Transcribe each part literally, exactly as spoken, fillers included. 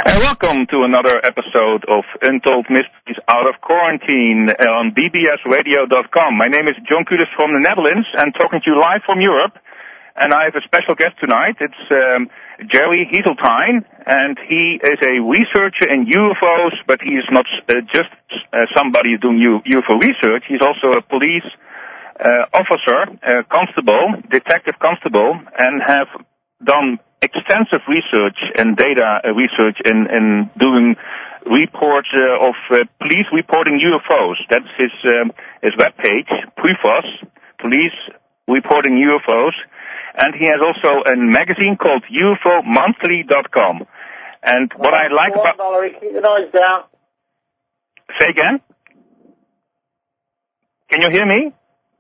And welcome to another episode of Untold Mysteries Out of Quarantine on b b s radio dot com. My name is John Kulis from the Netherlands and talking to you live from Europe. And I have a special guest tonight. It's um, Jerry Heseltine, and he is a researcher in U F Os, but he is not uh, just uh, somebody doing U F O research. He's also a police uh, officer, uh, constable, detective constable, and have done extensive research and data uh, research in, in doing reports uh, of uh, police reporting U F Os. That's his um, his webpage, PRIFOS, Police Reporting U F Os. And he has also a magazine called U F O monthly dot com. And what well, I like about... Valerie, keep the noise down. Say again? Can you hear me?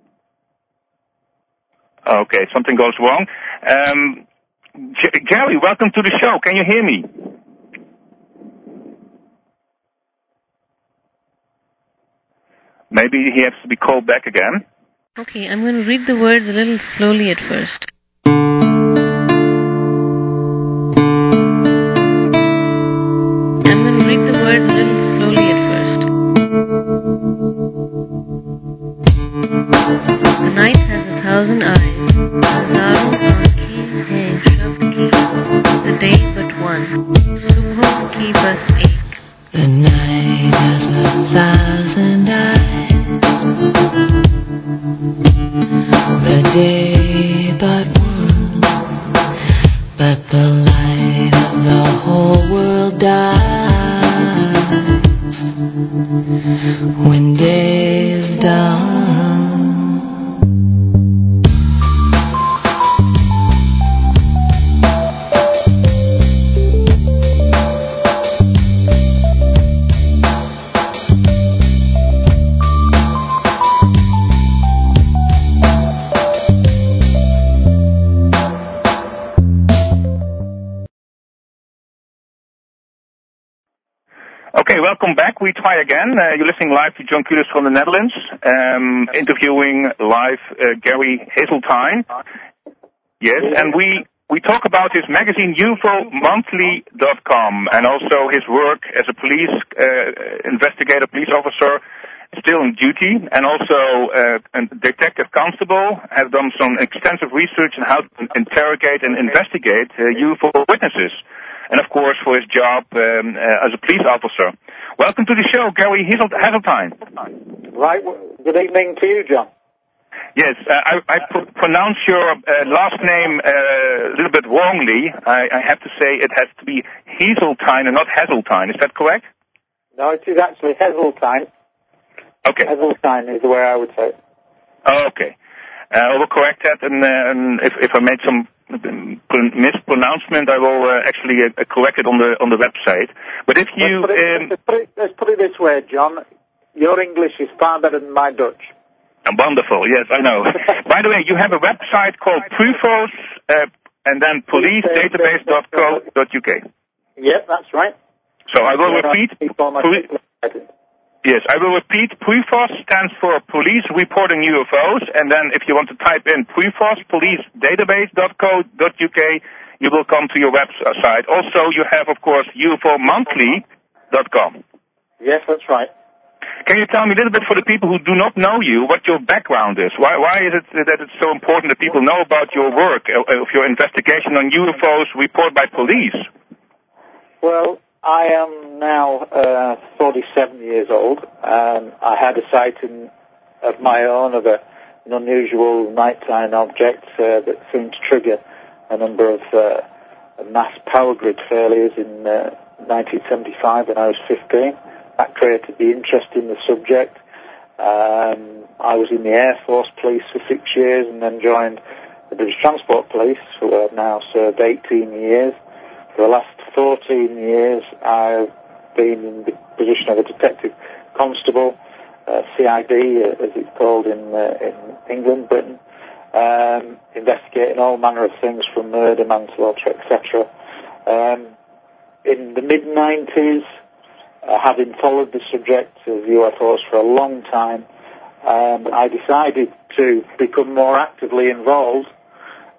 Okay, something goes wrong. Um, J- Jerry, welcome to the show. Can you hear me? Maybe he has to be called back again. Okay, I'm going to read the words a little slowly at first. I'm going to read the words a little slowly at first. The night has a thousand eyes. Hazaaron aankhein hai shabd ki. The day but one. Subh ki bas ek. The night has a thousand eyes. The day but one, but the light of the whole world dies when day is done. Okay, welcome back. We try again. Uh, you're listening live to John Kulis from the Netherlands, um, interviewing live uh, Gary Heseltine. Yes, and we, we talk about his magazine U F O monthly dot com and also his work as a police uh, investigator, police officer, still on duty, and also uh, a detective constable, have done some extensive research on how to interrogate and investigate uh, U F O witnesses. And, of course, for his job um, uh, as a police officer. Welcome to the show, Gary Heseltine. Right. Good evening to you, John. Yes, uh, I, I pr- pronounce your uh, last name uh, a little bit wrongly. I, I have to say it has to be Heseltine and not Heseltine. Is that correct? No, it is actually Heseltine. Okay. Heseltine is the way I would say it. Oh, okay. Uh, I will correct that, and, uh, and if, if I made some mispronouncement, I will uh, actually uh, correct it on the on the website. But if you... Let's put, it, um, let's, put it, let's put it this way, John. Your English is far better than my Dutch. Wonderful, yes, I know. By the way, you have a website called PRIFOS, uh, and then police database dot co dot u k. Yep, that's right. So I will repeat... Poli- Yes, I will repeat. PRIFOS stands for Police Reporting U F Os, and then if you want to type in PRIFOS, police database dot co dot u k, you will come to your website. Also, you have, of course, U F O monthly dot com. Yes, that's right. Can you tell me a little bit, for the people who do not know you, what your background is? Why, why is it that it's so important that people know about your work, of your investigation on U F Os reported by police? Well, I am now uh, forty-seven years old, and I had a sighting of my own of a, an unusual nighttime object uh, that seemed to trigger a number of uh, mass power grid failures in uh, nineteen seventy-five when I was fifteen. That created the interest in the subject. Um, I was in the Air Force Police for six years and then joined the British Transport Police, who I've now served eighteen years. For the last fourteen years, I've been in the position of a detective constable, uh, C I D, uh, as it's called in uh, in England, Britain, um, investigating all manner of things from murder, manslaughter, et cetera. Um, in the mid nineties, uh, having followed the subject of U F Os for a long time, um, I decided to become more actively involved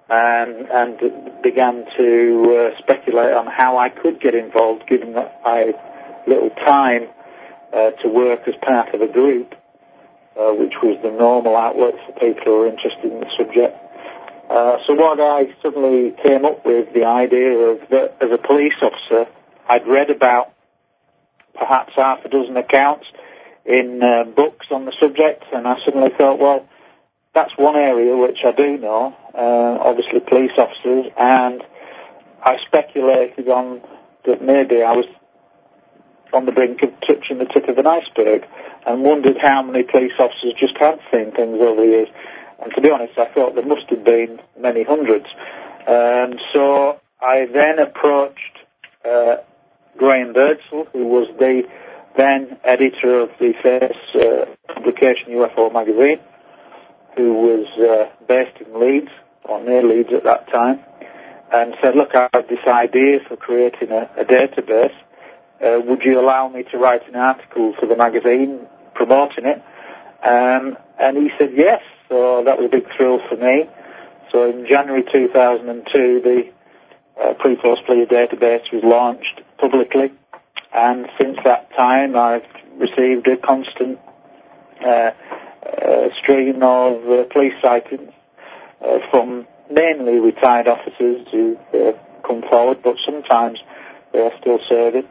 and, and began to uh, speculate on how I could get involved, given that I had little time uh, to work as part of a group, uh, which was the normal outlet for people who were interested in the subject. Uh, so what I suddenly came up with, the idea of that as a police officer, I'd read about perhaps half a dozen accounts in uh, books on the subject, and I suddenly thought, well, that's one area which I do know, uh, obviously police officers, and I speculated on that maybe I was on the brink of touching the tip of an iceberg, and wondered how many police officers just had seen things over the years. And to be honest, I thought there must have been many hundreds. And so I then approached uh, Graham Birdsall, who was the then editor of the famous uh, publication U F O Magazine, who was uh, based in Leeds, or near Leeds at that time, and said, look, I have this idea for creating a, a database. Uh, would you allow me to write an article for the magazine promoting it? Um, and he said yes, so that was a big thrill for me. So in January two thousand two, the uh, Pre-Force Player database was launched publicly, and since that time I've received a constant uh, uh, stream of uh, police sightings uh, from mainly retired officers who uh, come forward, but sometimes they are still serving.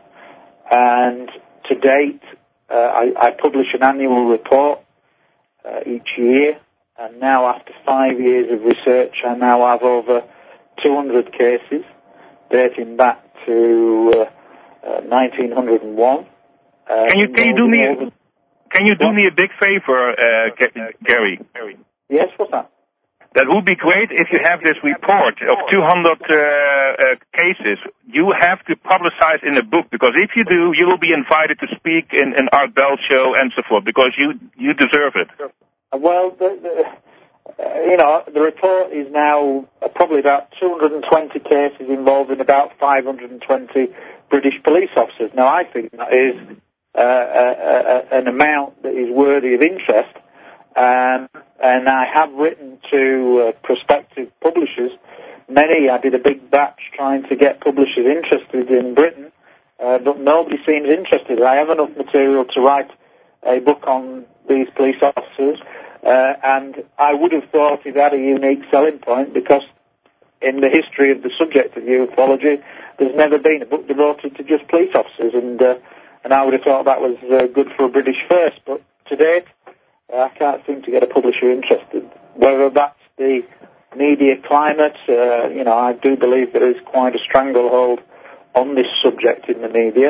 And to date, uh, I, I publish an annual report uh, each year, and now after five years of research, I now have over two hundred cases dating back to uh, uh, nineteen oh one. Uh, can you can you do me a, can you do what? me a big favor, uh, Gary? Yes, what's that? That would be great if you have this report of two hundred uh, uh, cases. You have to publicize in a book, because if you do, you will be invited to speak in an Art Bell show and so forth, because you you deserve it. Well, the, the, uh, you know, the report is now uh, probably about two hundred twenty cases involving about five hundred twenty British police officers. Now, I think that is uh, a, a, an amount that is worthy of interest. Um, and I have written to uh, prospective publishers. Many, I did a big batch trying to get publishers interested in Britain, uh, but nobody seems interested. I have enough material to write a book on these police officers, uh, and I would have thought it had a unique selling point, because in the history of the subject of ufology, there's never been a book devoted to just police officers, and uh, and I would have thought that was uh, good for a British first, but to date, I can't seem to get a publisher interested. Whether that's the media climate, uh, you know, I do believe there is quite a stranglehold on this subject in the media.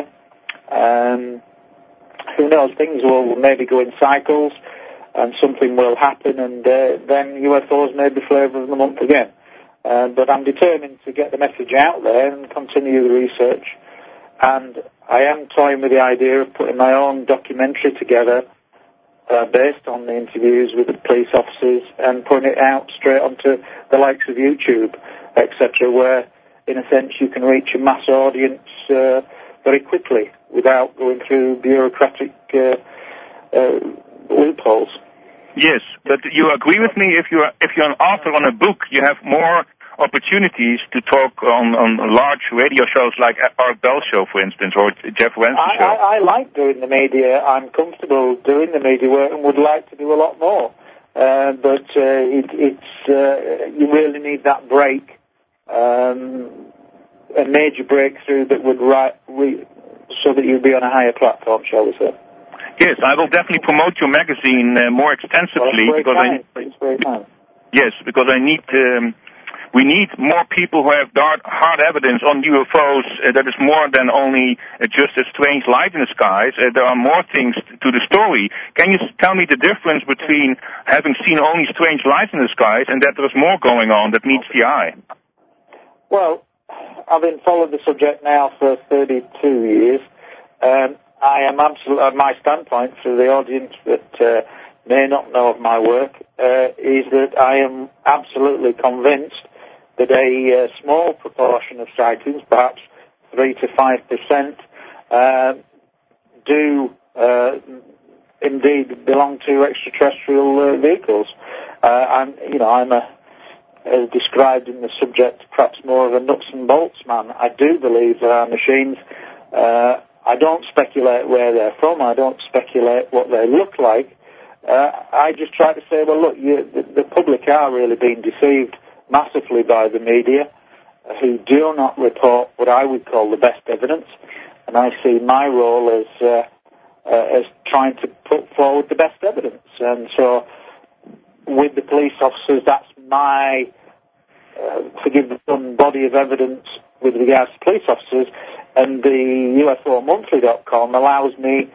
Um, who knows, things will maybe go in cycles, and something will happen, and uh, then U F Os may be flavour of the month again. Uh, but I'm determined to get the message out there and continue the research. And I am toying with the idea of putting my own documentary together, Uh, based on the interviews with the police officers, and putting it out straight onto the likes of YouTube, et cetera, where, in a sense, you can reach a mass audience uh, very quickly without going through bureaucratic uh, uh, loopholes. Yes, but you agree with me, if you're if you're an author on a book, you have more opportunities to talk on, on large radio shows like Art Bell Show, for instance, or Jeff Wentz show. I, I, I like doing the media. I'm comfortable doing the media work and would like to do a lot more. Uh, but uh, it, it's uh, you really need that break, um, a major breakthrough that would write, re, so that you'd be on a higher platform, shall we say. Yes, I will definitely promote your magazine uh, more extensively. Well, because kind. I it's very kind. Yes, because I need. Um, We need more people who have hard evidence on U F Os uh, that is more than only uh, just a strange light in the skies. Uh, there are more things to the story. Can you tell me the difference between having seen only strange lights in the skies and that there's more going on that meets the eye? Well, I've been following the subject now for thirty-two years. Um, I am absolutely, uh, my standpoint for the audience that uh, may not know of my work uh, is that I am absolutely convinced that a uh, small proportion of sightings, perhaps three to five percent, uh, do uh, indeed belong to extraterrestrial uh, vehicles. Uh, I'm, you know, I'm a has described in the subject perhaps more of a nuts and bolts man. I do believe there are machines. Uh, I don't speculate where they're from. I don't speculate what they look like. Uh, I just try to say, well, look, you, the, the public are really being deceived massively by the media, uh, who do not report what I would call the best evidence. And I see my role as uh, uh, as trying to put forward the best evidence. And so with the police officers, that's my, uh, forgive the pun, body of evidence with regards to police officers. And the U F O monthly dot com allows me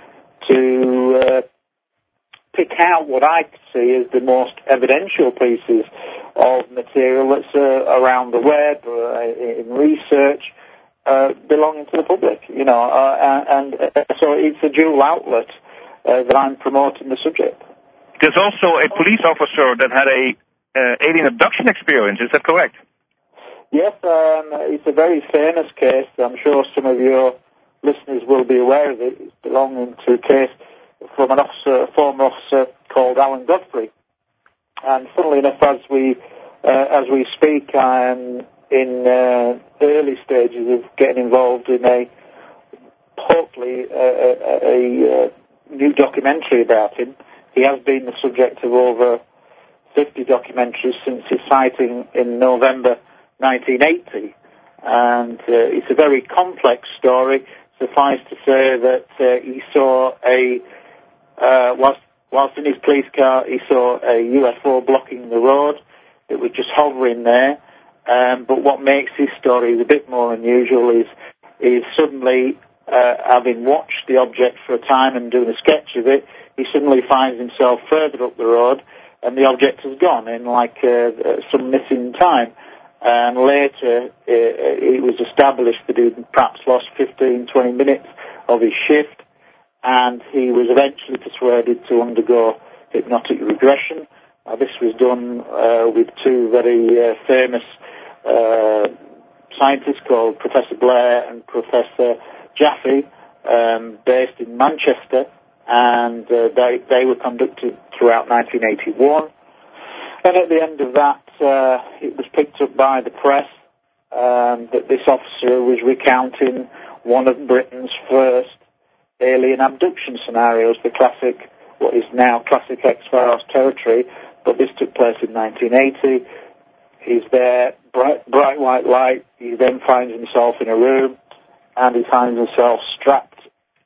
to uh, pick out what I see as the most evidential pieces of material that's uh, around the web, uh, in research, uh, belonging to the public, you know, uh, and uh, so it's a dual outlet uh, that I'm promoting the subject. There's also a police officer that had a uh, alien abduction experience, is that correct? Yes, um, it's a very famous case. I'm sure some of your listeners will be aware of it. It's belonging to a case from an officer, a former officer called Alan Godfrey. And funnily enough, as we uh, as we speak, I'm in uh, early stages of getting involved in a hopefully a, a, a, a new documentary about him. He has been the subject of over fifty documentaries since his sighting in November nineteen eighty, and uh, it's a very complex story. Suffice to say that uh, he saw a uh, whilst, whilst in his police car, he saw a U F O blocking the road. It was just hovering there. Um, but what makes his story a bit more unusual is is suddenly, uh, having watched the object for a time and doing a sketch of it, he suddenly finds himself further up the road, and the object has gone in like uh, some missing time. And later, uh, it was established that he perhaps lost fifteen, twenty minutes of his shift, and he was eventually persuaded to undergo hypnotic regression. Uh, this was done uh, with two very uh, famous uh, scientists called Professor Blair and Professor Jaffe, um, based in Manchester, and uh, they, they were conducted throughout nineteen eighty-one. And at the end of that, uh, it was picked up by the press um, that this officer was recounting one of Britain's first alien abduction scenarios, the classic, what is now classic X-Files territory, but this took place in nineteen eighty. He's there, bright, bright white light. He then finds himself in a room, and he finds himself strapped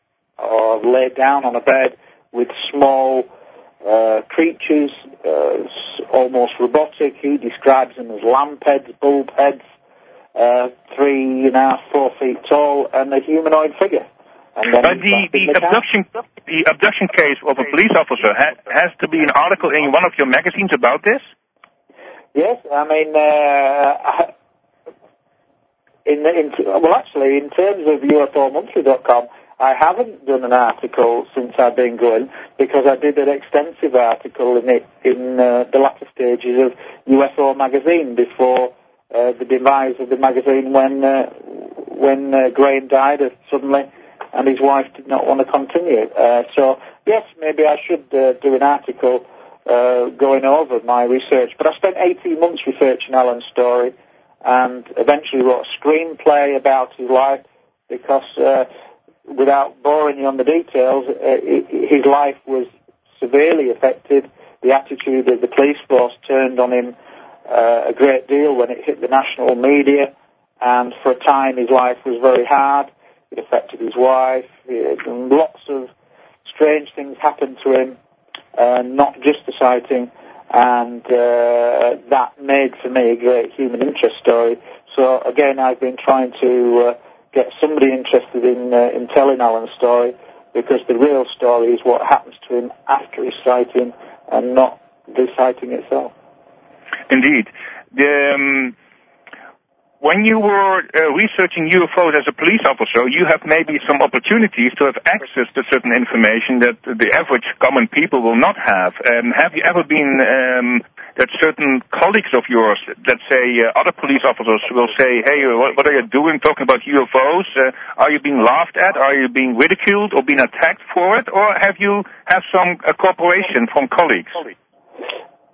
or laid down on a bed with small uh, creatures, uh, almost robotic. He describes them as lamp heads, bulb heads, uh, three and a half, four feet tall, and a humanoid figure. And then but the, the, the abduction the abduction case of a police officer ha- has to be an article in one of your magazines about this? Yes, I mean, uh, in, in well, actually, in terms of U F O monthly dot com, I haven't done an article since I've been going, because I did an extensive article in it in uh, the latter stages of U F O magazine before uh, the demise of the magazine when uh, when uh, Graham died uh, suddenly, and his wife did not want to continue. Uh, so, yes, maybe I should uh, do an article uh, going over my research. But I spent eighteen months researching Alan's story, and eventually wrote a screenplay about his life, because uh, without boring you on the details, uh, his life was severely affected. The attitude of the police force turned on him uh, a great deal when it hit the national media, and for a time his life was very hard. It affected his wife. It, lots of strange things happened to him, uh, not just the sighting, and uh, that made for me a great human interest story. So again, I've been trying to uh, get somebody interested in uh, in telling Alan's story, because the real story is what happens to him after his sighting, and not the sighting itself. Indeed. The, um, when you were uh, researching U F Os as a police officer, you have maybe some opportunities to have access to certain information that the average common people will not have. Um, have you ever been um, that certain colleagues of yours, let's say uh, other police officers, will say, hey, what, what are you doing talking about U F Os? Uh, are you being laughed at? Are you being ridiculed or being attacked for it? Or have you have some uh, cooperation from colleagues?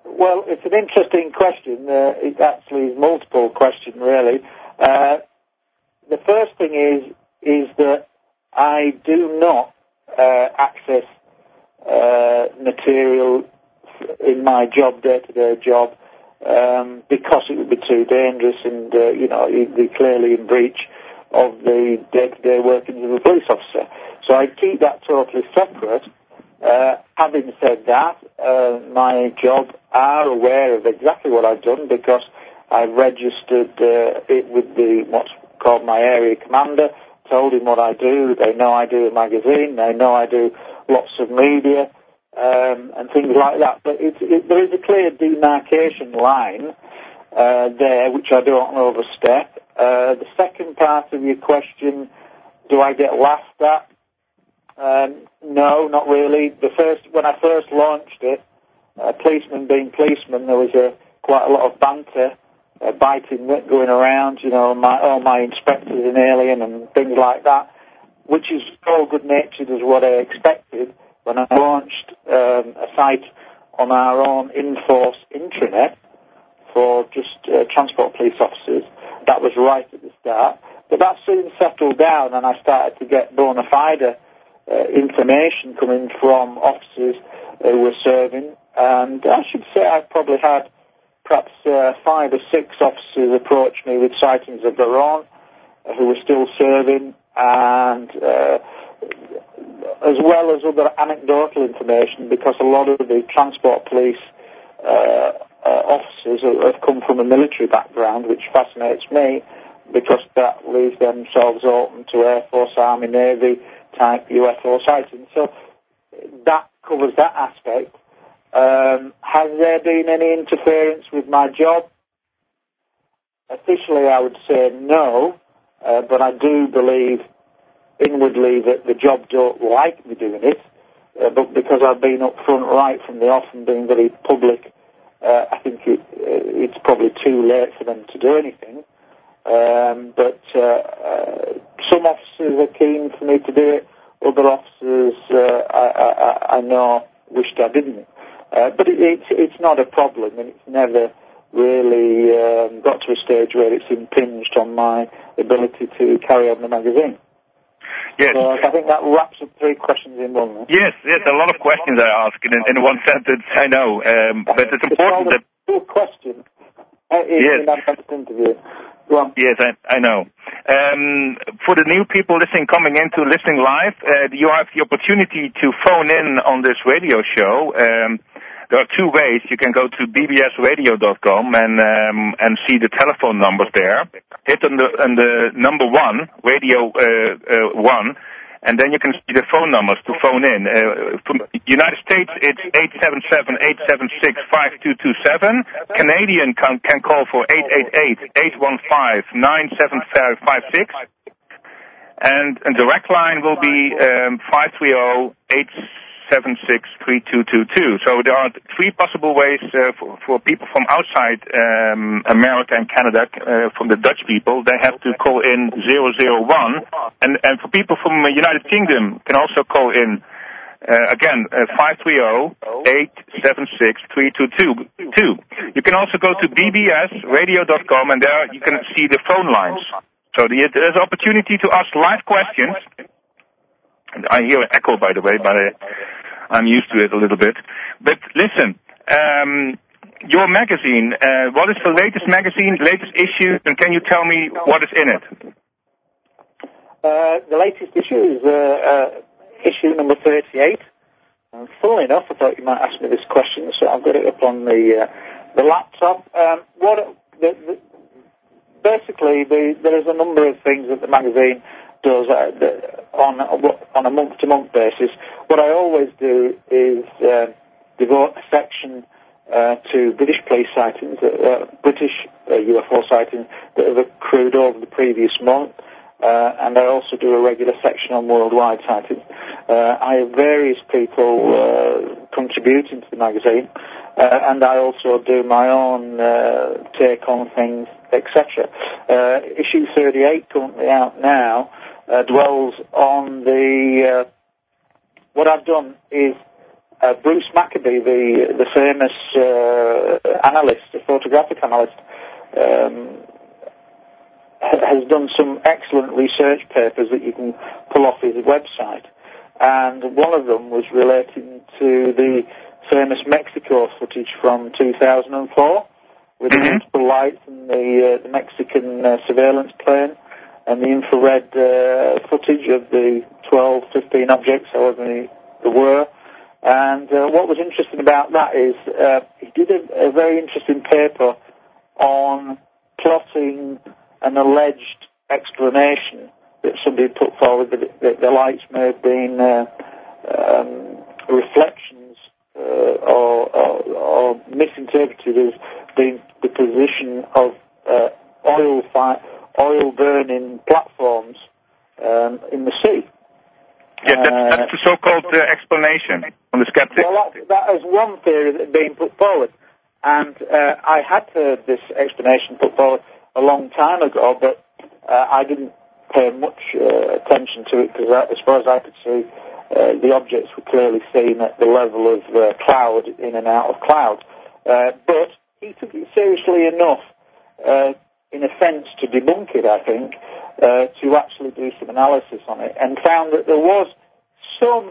well, it's an interesting question. Uh, it actually is multiple question, really. Uh, the first thing is is that I do not uh, access uh, material in my job, day-to-day job, um, because it would be too dangerous and, uh, you know, it would be clearly in breach of the day-to-day workings of a police officer. So I keep that totally separate. Uh, having said that, uh, my job are aware of exactly what I've done because I've registered uh, it with the what's called my area commander, told him what I do. They know I do a magazine. They know I do lots of media um, and things like that. But it, it, there is a clear demarcation line uh, there, which I don't overstep. Uh, the second part of your question, do I get laughed at? Um, no, not really. The first, when I first launched it, uh, policemen being policemen, there was a, quite a lot of banter, uh, biting wit going around, you know, my, all my inspectors in Alien and things like that, which is all good-natured as what I expected. When I launched um, a site on our own in-force intranet for just uh, transport police officers, that was right at the start. But that soon settled down and I started to get bona fide Uh, information coming from officers who were serving, and I should say I've probably had perhaps uh, five or six officers approach me with sightings of their own uh, who were still serving, and uh, as well as other anecdotal information, because a lot of the transport police uh, uh, officers have come from a military background, which fascinates me, because that leaves themselves open to Air Force, Army, Navy type U F O sightings. So that covers that aspect. Um, has there been any interference with my job? Officially, I would say no, uh, but I do believe inwardly that the job don't like me doing it, uh, but because I've been up front right from the off and been very public, uh, I think it, uh, it's probably too late for them to do anything. Um, but uh, uh, some officers are keen for me to do it. Other officers, uh, I, I, I know, wished I didn't. Uh, but it, it's, it's not a problem, and it's never really um, got to a stage where it's impinged on my ability to carry on the magazine. Yes. So I think that wraps up three questions in one. Yes, yes, a lot of questions I ask in, in one sentence, I know. Um, but it's important that... It's a question uh, in, yes. in that interview. Yes, I, I know. Um, for the new people listening, coming into listening live, uh, you have the opportunity to phone in on this radio show. Um, there are two ways. You can go to b b s radio dot com and um, and see the telephone numbers there. Hit on the on the number one, radio uh, uh, one, and then you can see the phone numbers to phone in. Uh, from the United States, it's eight seven seven, eight seven six, five two two seven. Canadian can, can call for eight eight eight, eight one five, nine seven five six. And a direct line will be um, five three zero, eight seven six, three two two two. So there are three possible ways uh, for, for people from outside um, America and Canada, uh, from the Dutch people. They have to call in zero zero one. And, and for people from the United Kingdom can also call in, uh, again, uh, five three zero, eight seven six, three two two two. You can also go to b b s radio dot com, and there you can see the phone lines. So there's an opportunity to ask live questions. I hear an echo, by the way, but I, I'm used to it a little bit. But listen, um, your magazine, uh, what is the latest magazine, latest issue, and can you tell me what is in it? Uh, the latest issue is uh, uh, issue number thirty-eight. And funnily enough, I thought you might ask me this question, so I've got it up on the uh, the laptop. Um, what the, the, basically, the, there is a number of things that the magazine does uh, the, on on a month-to-month basis. What I always do is uh, devote a section uh, to British police sightings, uh, British uh, U F O sightings that have accrued over the previous month, uh, and I also do a regular section on worldwide sightings. Uh, I have various people uh, contributing to the magazine, uh, and I also do my own uh, take on things, et cetera. Uh, issue thirty-eight, currently out now, uh, dwells on the... Uh, what I've done is uh, Bruce Maccabee, the the famous uh, analyst, the photographic analyst, um, ha- has done some excellent research papers that you can pull off his website. And one of them was relating to the famous Mexico footage from two thousand four, with the multiple lights and the, uh, the Mexican uh, surveillance plane, and the infrared uh, footage of the twelve, fifteen objects, however many there were. And uh, what was interesting about that is uh, he did a, a very interesting paper on plotting an alleged explanation that somebody put forward, that, that the lights may have been uh, um, reflections uh, or, or, or misinterpreted as being the position of uh, oil fi- oil burning platforms um, in the sea. Yeah, that's, uh, that's the so-called uh, explanation from the skeptics. Well, that, that is one theory that's being put forward. And uh, I had heard this explanation put forward a long time ago, but uh, I didn't pay much uh, attention to it, because as far as I could see, uh, the objects were clearly seen at the level of uh, cloud, in and out of cloud. Uh, but he took it seriously enough, uh, in a sense, to debunk it, I think, uh, to actually do some analysis on it, and found that there was some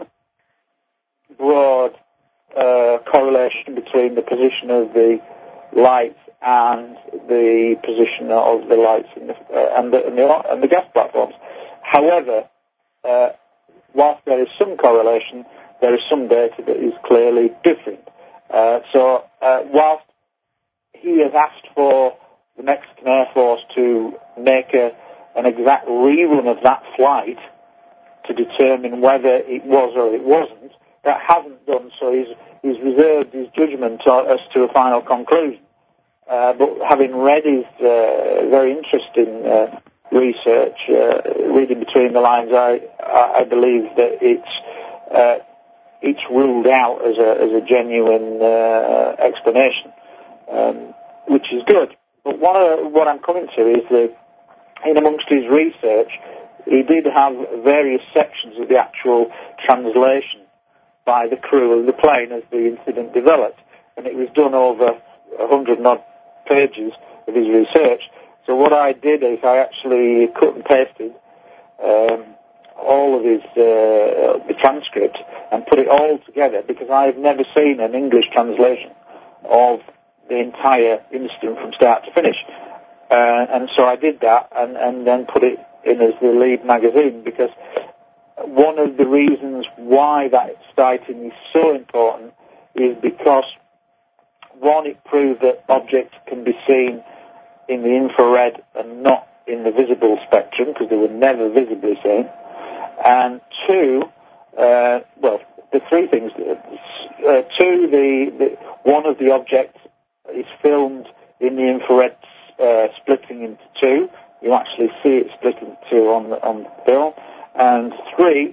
broad uh, correlation between the position of the lights and the position of the lights in the, uh, and, the, and, the, and the gas platforms. However, uh, whilst there is some correlation, there is some data that is clearly different. Uh, so, uh, whilst he has asked for the Mexican Air Force to make a, an exact rerun of that flight to determine whether it was or it wasn't, that hasn't done so. He's, he's reserved his judgment as to a final conclusion. Uh, but having read his uh, very interesting uh, research, uh, reading between the lines, I, I believe that it's uh, it's ruled out as a as a genuine uh, explanation, um, which is good. But one of, what I'm coming to is that in amongst his research, he did have various sections of the actual translation by the crew of the plane as the incident developed, and it was done over a hundred and odd pages of his research. So what I did is I actually cut and pasted um, all of his uh, the transcript and put it all together, because I've never seen an English translation of the entire incident from start to finish. Uh, and so I did that and, and then put it in as the lead magazine, because one of the reasons why that sighting is so important is because, one, it proved that objects can be seen in the infrared and not in the visible spectrum, because they were never visibly seen. And two, uh, well, the three things. Uh, two, the, the one of the objects is filmed in the infrared uh, splitting into two. You actually see it split into two on the, on the film. And three,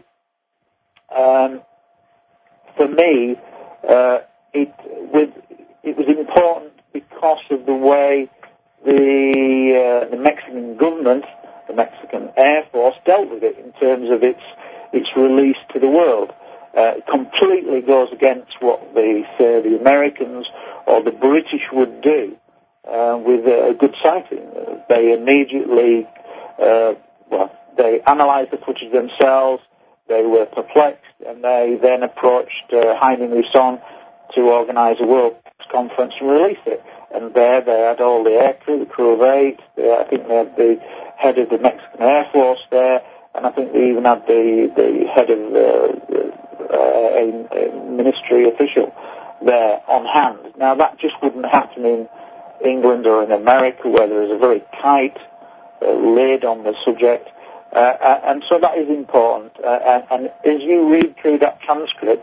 um, for me, uh, it with it was important because of the way the uh, the Mexican government, the Mexican Air Force, dealt with it in terms of its its release to the world. Uh, it completely goes against what the say the Americans or the British would do uh, with a good sighting. Uh, they immediately, uh, well, they analysed the footage themselves. They were perplexed, and they then approached uh, Jaime Maussan to organise a world conference and release it. And there they had all the aircrew, the crew of eight. They, I think they had the head of the Mexican Air Force there, and I think they even had the, the head of uh, uh, a, a ministry official there on hand. Now, that just wouldn't happen in England or in America, where there is a very tight uh, lid on the subject. Uh, and so that is important. Uh, and, and as you read through that transcript,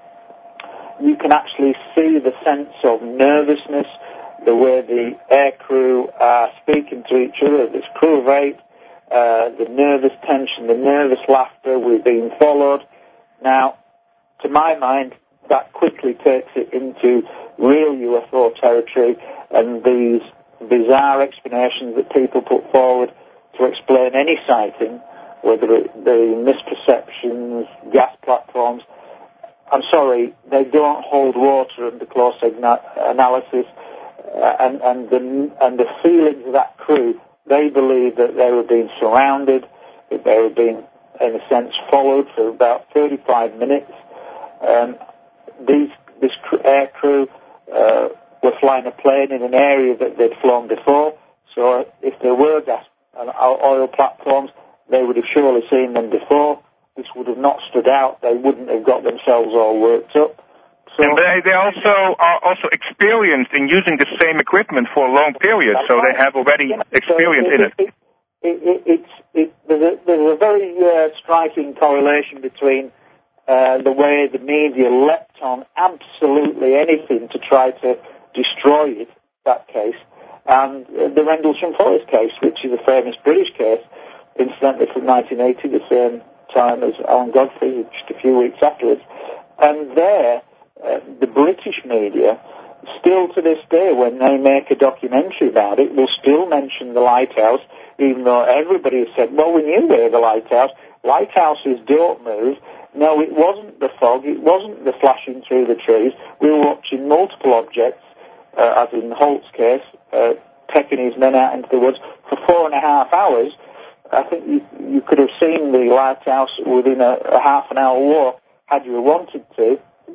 you can actually see the sense of nervousness, the way the aircrew are speaking to each other, this crew of eight, uh, the nervous tension, the nervous laughter, we're being followed. Now, to my mind, that quickly takes it into real U F O territory, and these bizarre explanations that people put forward to explain any sighting, whether it be misperceptions, gas platforms, I'm sorry, they don't hold water under close analysis, uh, and, and, the, and the feelings of that crew, they believe that they were being surrounded, that they were being, in a sense, followed for about thirty-five minutes. Um, these, this air crew uh, were flying a plane in an area that they'd flown before, so if there were gas and oil platforms, they would have surely seen them before. This would have not stood out. They wouldn't have got themselves all worked up. So, and they, they also are also experienced in using the same equipment for a long period, so they have already yeah, experience so it, in it. it, it, it, it's, it there's, a, there's a very uh, striking correlation between uh, the way the media leapt on absolutely anything to try to destroy it, that case, and uh, the Rendlesham Forest case, which is a famous British case, incidentally from nineteen eighty, the same time as Alan Godfrey, just a few weeks afterwards. And there, uh, the British media, still to this day, when they make a documentary about it, will still mention the lighthouse, even though everybody has said, well, we knew we were the lighthouse. Lighthouses don't move. No, it wasn't the fog. It wasn't the flashing through the trees. We were watching multiple objects, uh, as in Holt's case, uh, pecking his men out into the woods for four and a half hours. I think you, you could have seen the lighthouse within a, a half an hour walk had you wanted to.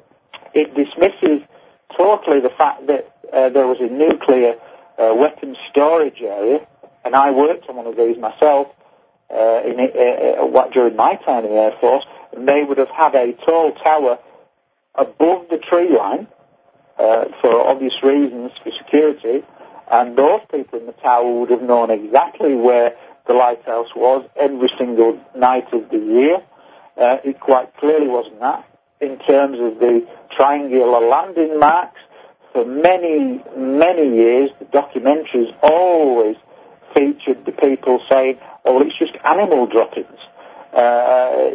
It dismisses totally the fact that uh, there was a nuclear uh, weapons storage area, and I worked on one of these myself uh, in, uh, uh, during my time in the Air Force, and they would have had a tall tower above the tree line uh, for obvious reasons, for security, and those people in the tower would have known exactly where the lighthouse was every single night of the year. Uh, it quite clearly wasn't that. In terms of the triangular landing marks, for many, many years, the documentaries always featured the people saying, oh, it's just animal droppings. Uh,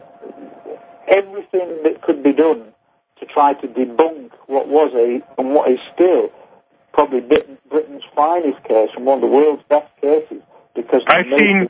everything that could be done to try to debunk what was a, and what is still, probably Britain's finest case and one of the world's best cases, because I've seen,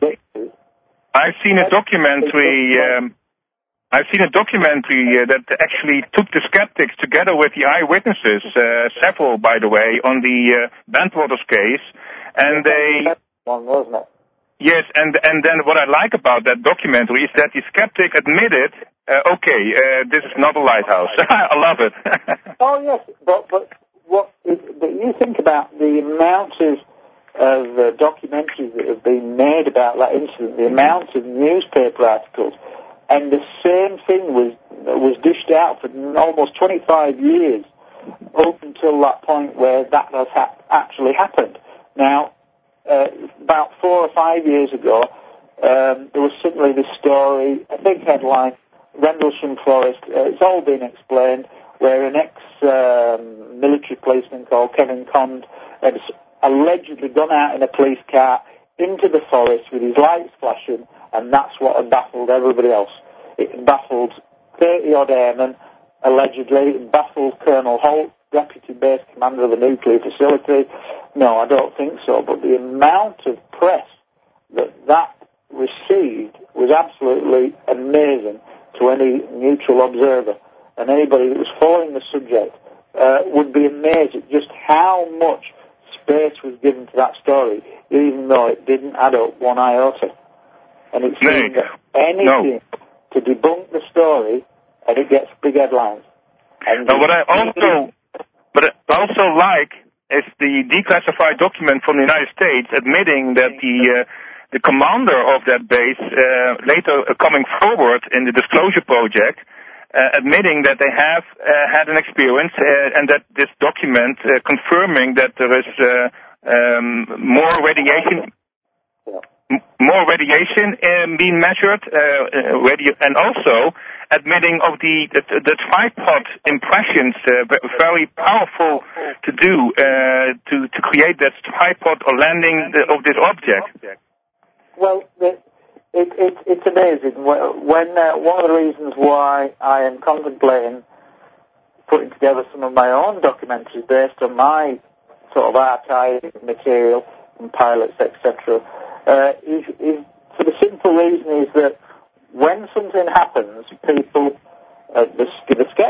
I've seen a documentary. Um, I've seen a documentary uh, that actually took the skeptics together with the eyewitnesses, uh, several, by the way, on the uh, Bentwaters case, and they. One, wasn't it? Yes, and and then what I like about that documentary is that the skeptic admitted, uh, okay, uh, this is not a lighthouse. I love it. Oh yes, but but what? Is, but you think about the amount of of uh, documentaries that have been made about that incident, the amount of newspaper articles, and the same thing was was dished out for almost twenty-five years, up until that point where that has ha- actually happened. Now, uh, about four or five years ago, um, there was suddenly this story, a big headline, Rendlesham Forest, uh, it's all been explained, where an ex-military um, policeman called Kevin Cond had allegedly gone out in a police car into the forest with his lights flashing, and that's what had baffled everybody else. It baffled thirty-odd airmen, allegedly. It baffled Colonel Holt, Deputy Base Commander of the nuclear facility. No, I don't think so, but the amount of press that that received was absolutely amazing to any neutral observer, and anybody that was following the subject uh, would be amazed at just how much space was given to that story, even though it didn't add up one iota. And it seemed that anything no. to debunk the story, and it gets big headlines. And now, what I also, but I also like is the declassified document from the United States admitting that the uh, the commander of that base uh, later uh, coming forward in the disclosure project, uh, admitting that they have uh, had an experience, uh, and that this document uh, confirming that there is uh, um, more radiation. More radiation uh, being measured, uh, uh, radio, and also admitting of the the, the tripod impressions, uh, very powerful to do uh, to to create that tripod or landing the, of this object. Well, it, it, it's amazing. When uh, one of the reasons why I am contemplating putting together some of my own documentaries based on my sort of archive material and pilots, et cetera. Uh, is, is for the simple reason is that when something happens, people, uh, the, the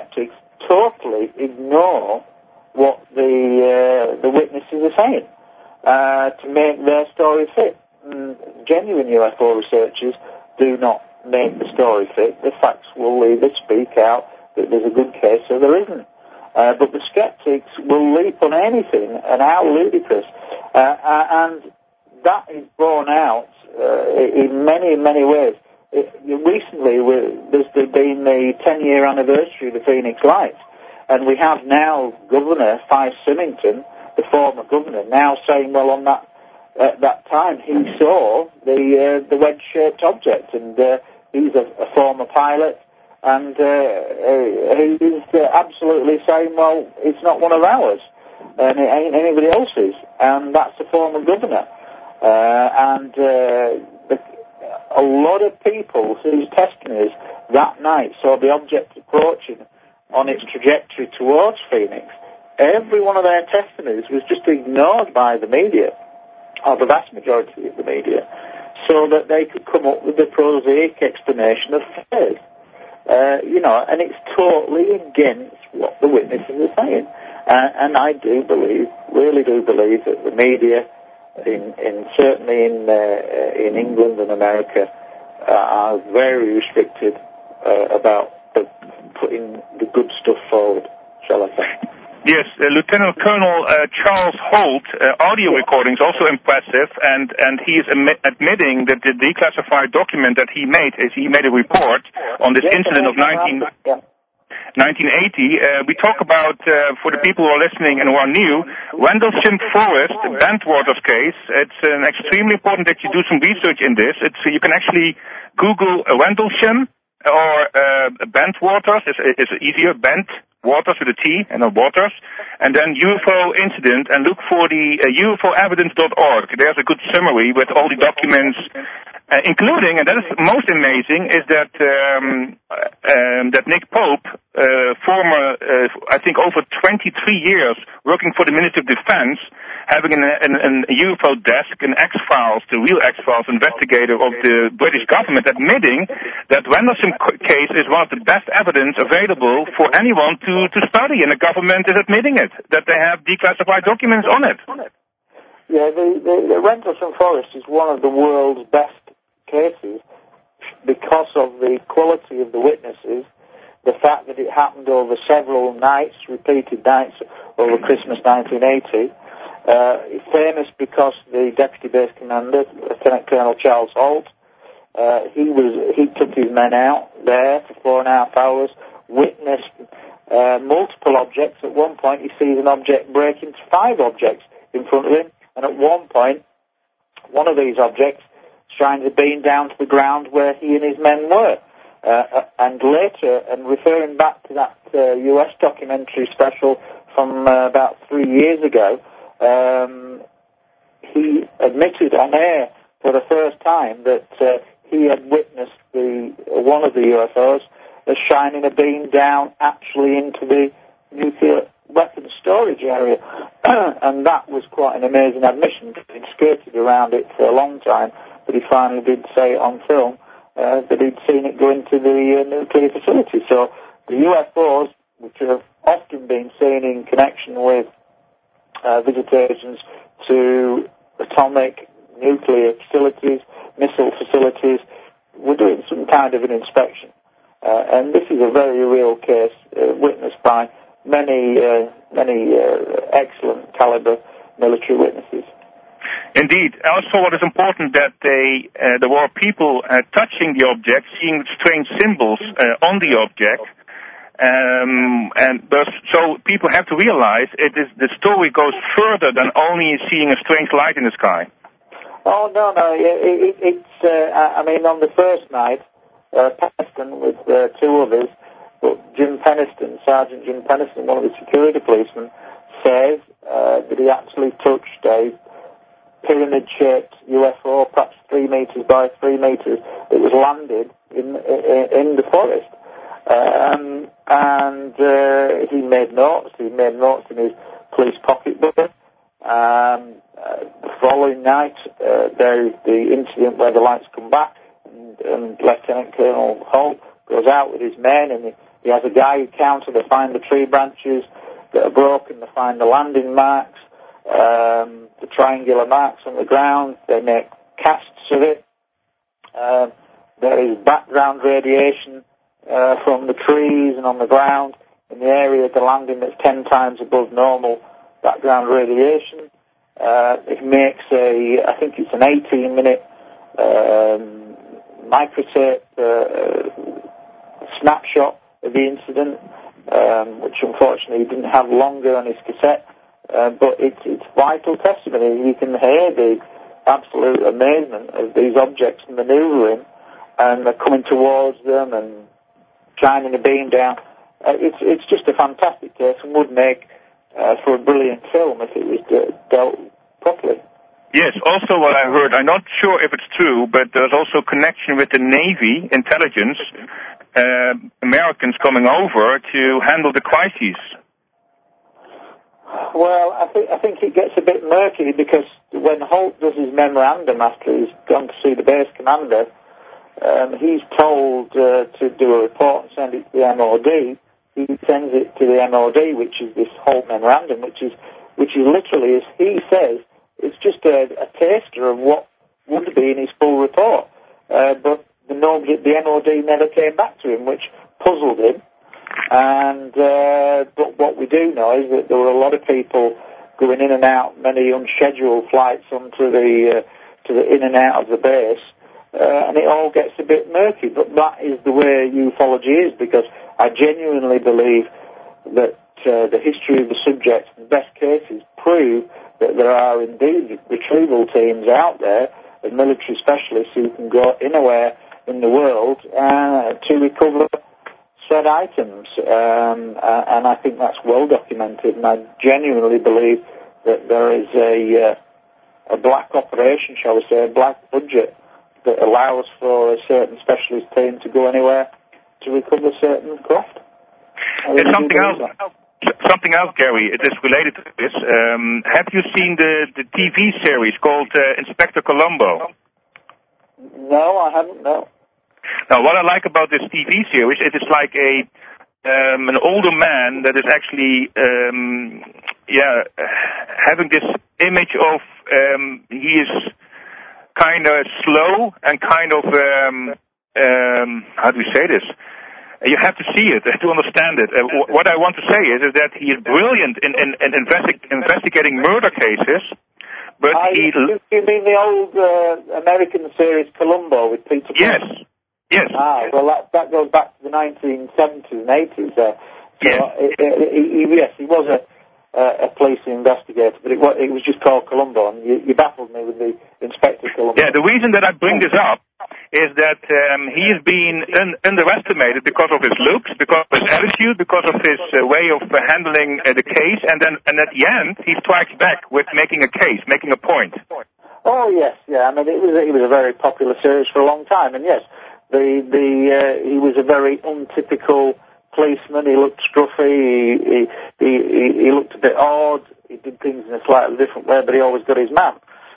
ignore what the uh, the witnesses are saying uh, to make their story fit. And genuine U F O researchers do not make the story fit. The facts will either speak out that there's a good case or there isn't. Uh, but the skeptics will leap on anything, and how ludicrous. Uh, uh, and that is borne out uh, in many, many ways. It, recently, there's been the ten-year anniversary of the Phoenix Lights, and we have now Governor Fife Symington, the former governor, now saying, well, on that at that time he saw the uh, the wedge-shaped object, and uh, he's a, a former pilot. And uh, uh, he's uh, absolutely saying, well, it's not one of ours, and it ain't anybody else's, and that's the former governor. Uh, and uh, the, a lot of people whose testimonies that night saw the object approaching on its trajectory towards Phoenix, every one of their testimonies was just ignored by the media, or the vast majority of the media, so that they could come up with the prosaic explanation of faith. Uh, you know, and it's totally against what the witnesses are saying. Uh, and I do believe, really do believe, that the media, in, in certainly in uh, in England and America, uh, are very restricted uh, about the, putting the good stuff forward, shall I say. Yes, uh, Lieutenant Colonel uh, Charles Holt, uh, audio yeah. recordings also impressive, and, and he is admi- admitting that the declassified document that he made, is he made a report on this yes, incident of nineteen, yeah. nineteen eighty. Uh, we talk about, uh, for the people who are listening and who are new, Rendlesham Forest, Bentwaters case. It's uh, extremely important that you do some research in this. It's uh, you can actually Google uh, Rendlesham or uh, Bentwaters. It's, it's easier, Bent. Waters with a T and not Waters, and then U F O incident, and look for the uh, U F O evidence dot org. There's a good summary with all the documents, uh, including, and that is most amazing, is that um, uh, um, that Nick Pope, uh, former, uh, I think over twenty-three years working for the Ministry of Defense, having an, an, an U F O desk, an X-Files, the real X-Files investigator of the British government, admitting that Rendlesham case is one of the best evidence available for anyone to, to study, and the government is admitting it, that they have declassified documents on it. Yeah, the, the, the Rendlesham Forest is one of the world's best cases because of the quality of the witnesses, the fact that it happened over several nights, repeated nights, over Christmas nineteen eighty. Uh, famous because the Deputy Base Commander, Lieutenant Colonel Charles Holt, uh, he was he took his men out there for four and a half hours, witnessed uh, multiple objects. At one point, he sees an object break into five objects in front of him, and at one point, one of these objects shines a beam down to the ground where he and his men were. Uh, and later, and referring back to that uh, U S documentary special from uh, about three years ago, Um, he admitted on air for the first time that uh, he had witnessed the one of the U F Os as shining a beam down actually into the nuclear weapons storage area. And that was quite an amazing admission. He'd skirted around it for a long time, but he finally did say on film uh, that he'd seen it go into the uh, nuclear facility. So the U F Os, which have often been seen in connection with Uh, visitations to atomic, nuclear facilities, missile facilities, we're doing some kind of an inspection. Uh, and this is a very real case, uh, witnessed by many, uh, many uh, excellent caliber military witnesses. Indeed. Also, what is important that they, uh, there were people uh, touching the object, seeing strange symbols uh, on the object. Um, and so people have to realize it is the story goes further than only seeing a strange light in the sky. Oh no, no, it, it, it's. Uh, I mean, on the first night, uh, Peniston with uh, two others, but Jim Peniston, Sergeant Jim Peniston, one of the security policemen, says uh, that he actually touched a pyramid-shaped U F O, perhaps three meters by three meters. It was landed in in, in the forest. Um, and uh, he made notes. He made notes in his police pocketbook. Um, uh, the following night, uh, there is the incident where the lights come back, and, and Lieutenant Colonel Holt goes out with his men, and he, He has a guy who counter, they find the tree branches that are broken, they find the landing marks, um, the triangular marks on the ground, they make casts of it. Um, there is background radiation uh, from the trees and on the ground in the area of the landing that's ten times above normal background radiation. Uh, it makes a, I think it's an eighteen minute um, microtape uh, snapshot of the incident, um, which unfortunately he didn't have longer on his cassette, uh, but it's, it's vital testimony. You can hear the absolute amazement of these objects manoeuvring, and they're coming towards them and shining a beam down. Uh, it's it's just a fantastic case and would make uh, for a brilliant film if it was de- dealt properly. Yes, also what I heard, I'm not sure if it's true, but there's also connection with the Navy intelligence, uh, Americans coming over to handle the crises. Well, I think I think it gets a bit murky because when Holt does his memorandum after he's gone to see the base commander, um, he's told uh, to do a report and send it to the M O D. He sends it to the M O D, which is this Holt memorandum, which is which is literally, as he says, it's just a, a taster of what would be in his full report. Uh, but the, the M O D never came back to him, which puzzled him. And uh, but what we do know is that there were a lot of people going in and out, many unscheduled flights onto the uh, to the in and out of the base, uh, and it all gets a bit murky. But that is the way ufology is, because I genuinely believe that uh, the history of the subject, in the best cases, prove that there are indeed retrieval teams out there of military specialists who can go anywhere in the world uh, to recover said items, um, uh, and I think that's well documented, and I genuinely believe that there is a uh, a black operation, shall we say, a black budget that allows for a certain specialist team to go anywhere to recover certain craft. It's something else. That. Something else, Gary. It is related to this. Um, have you seen the the T V series called uh, Inspector Columbo? No, I haven't. No. Now, what I like about this T V series, it is like a um, an older man that is actually, um, yeah, having this image of um, he is kind of slow and kind of um, um, how do we say this? You have to see it to understand it. Uh, w- what I want to say is, is that he is brilliant in, in, in investi- investigating murder cases. But I, he. You, you mean the old uh, American series Columbo with Peter? Yes. Yes. Ah, well, that, that goes back to the nineteen seventies and eighties. Uh, so yes. It, it, he, yes, he was a, a, a police investigator, but it was, it was just called Columbo, and you, you baffled me with the Inspector Columbo. Yeah, the reason that I bring this up is that um, he is being un- underestimated because of his looks, because of his attitude, because of his uh, way of uh, handling uh, the case, and then and at the end he strikes back with making a case, making a point. Oh yes, yeah. I mean, it was it was a very popular series for a long time, and yes. The the uh, he was a very untypical policeman. He looked scruffy. He he, he he looked a bit odd. He did things in a slightly different way, but he always got his man.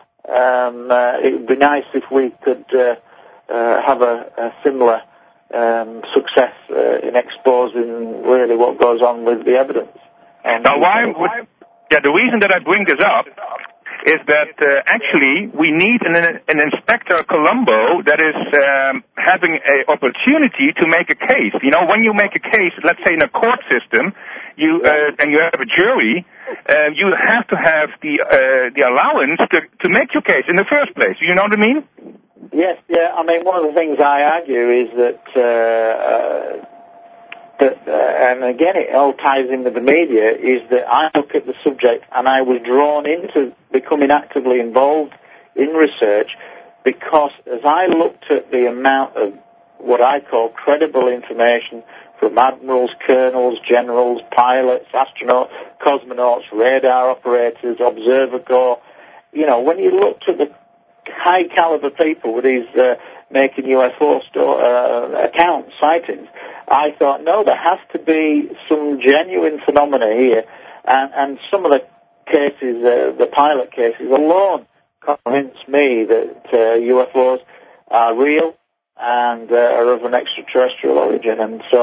Um, uh, it would be nice if we could uh, uh, have a, a similar um, success uh, in exposing really what goes on with the evidence. And now, why? Would, yeah, the reason that I bring this up is that uh, actually we need an, an Inspector Columbo that is um, having an opportunity to make a case. You know, when you make a case, let's say in a court system, you uh, and you have a jury, uh, you have to have the uh, the allowance to, to make your case in the first place. You know what I mean? Yes, yeah. I mean, one of the things I argue is that uh, uh, That, uh, and again, it all ties in with the media, is that I look at the subject and I was drawn into becoming actively involved in research because as I looked at the amount of what I call credible information from admirals, colonels, generals, pilots, astronauts, cosmonauts, radar operators, observer corps, you know, when you looked at the high caliber people with these uh, making U F O sto- uh, account sightings, I thought, no, there has to be some genuine phenomena here, and, and some of the cases, uh, the pilot cases alone, convinced me that uh, U F Os are real and uh, are of an extraterrestrial origin. And so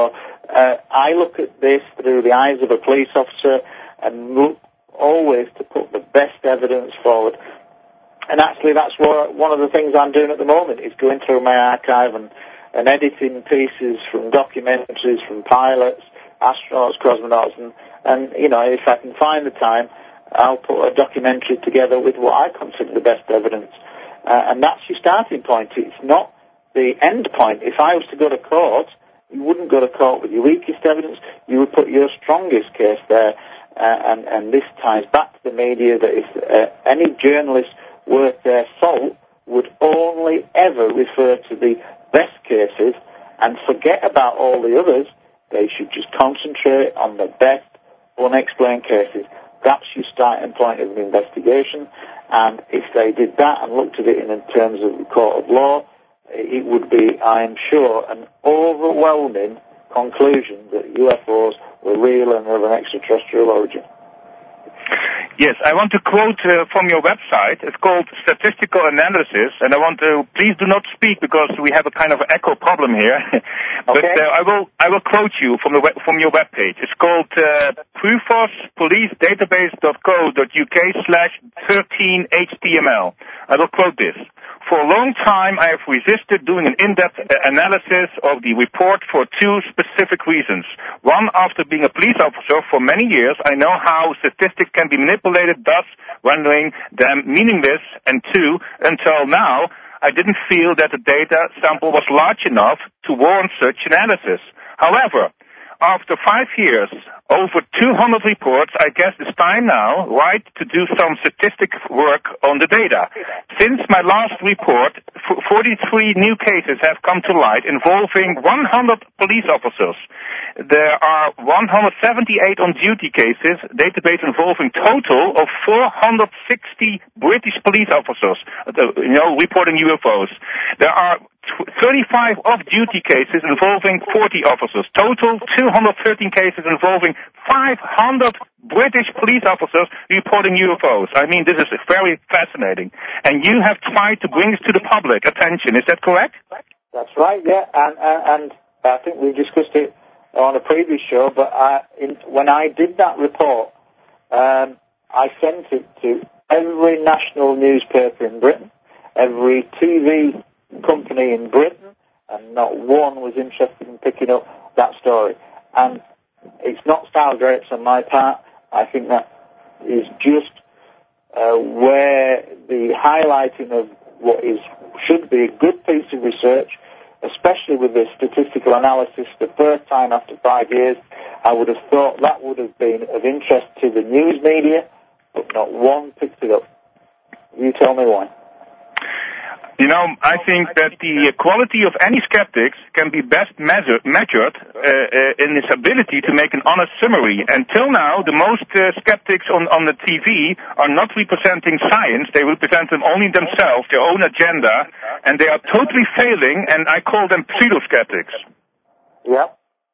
uh, I look at this through the eyes of a police officer and look always to put the best evidence forward. And actually that's what, one of the things I'm doing at the moment is going through my archive and, and editing pieces from documentaries, from pilots, astronauts, cosmonauts, and, and, you know, if I can find the time, I'll put a documentary together with what I consider the best evidence. Uh, and that's your starting point. It's not the end point. If I was to go to court, you wouldn't go to court with your weakest evidence. You would put your strongest case there. Uh, and, and this ties back to the media that if uh, any journalist worth their salt would only ever refer to the best cases and forget about all the others, they should just concentrate on the best unexplained cases. That's your starting point of an investigation, and if they did that and looked at it in terms of the court of law, it would be, I'm sure, an overwhelming conclusion that U F Os were real and of an extraterrestrial origin. Yes, I want to quote uh, from your website. It's called Statistical Analysis, and I want to, please do not speak because we have a kind of echo problem here. But okay. uh, I will I will quote you from the web, from your webpage. It's called uh, prufos police database dot co dot uk slash thirteen H T M L. I will quote this. For a long time, I have resisted doing an in-depth analysis of the report for two specific reasons. One, after being a police officer for many years, I know how statistics can be manipulated, thus rendering them meaningless. And two, until now, I didn't feel that the data sample was large enough to warrant such analysis. However, after five years, over two hundred reports, I guess it's time now, right, to do some statistic work on the data. Since my last report, forty-three new cases have come to light involving one hundred police officers. There are one hundred seventy-eight on-duty cases, database involving total of four hundred sixty British police officers, you know, reporting U F Os. There are thirty-five off-duty cases involving forty officers. Total two hundred thirteen cases involving five hundred British police officers reporting U F Os. I mean, this is very fascinating. And you have tried to bring this to the public attention. Is that correct? That's right, yeah. And, and, and I think we discussed it on a previous show, but I, in, when I did that report, um, I sent it to every national newspaper in Britain, every T V company in Britain, and not one was interested in picking up that story. And it's not sour grapes on my part. I think that is just uh, where the highlighting of what is should be a good piece of research, especially with the statistical analysis, the first time after five years, I would have thought that would have been of interest to the news media, but not one picked it up. You tell me why. You know, I think that the quality of any skeptics can be best measured, measured uh, uh, in its ability to make an honest summary. Until now, the most uh, skeptics on, on the T V are not representing science. They represent them only themselves, their own agenda, and they are totally failing, and I call them pseudo-skeptics. Yeah.